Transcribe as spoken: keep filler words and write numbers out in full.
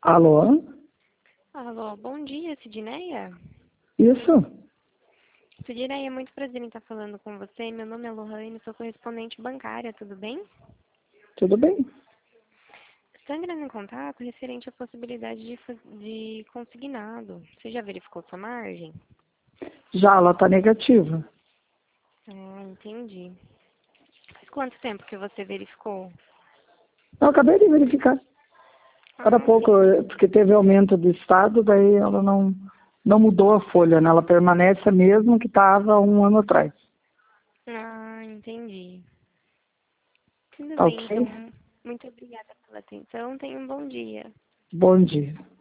Alô? Alô, bom dia, Sidneia. Isso? Sidneia, é muito prazer em estar falando com você. Meu nome é Lohane, sou correspondente bancária, tudo bem? Tudo bem? Estou entrando em contato referente à possibilidade de, faz- de consignado. Você já verificou sua margem? Já, ela tá negativa. Ah, entendi. Faz quanto tempo que você verificou? Eu acabei de verificar. Era Ah, pouco, sim. eh, porque teve aumento do Estado, daí ela não, não mudou a folha, né? Ela permanece a mesma que estava um ano atrás. Ah, entendi. Tudo Tá bem, ok? então. Muito obrigada pela atenção. Tenha um bom dia. Bom dia.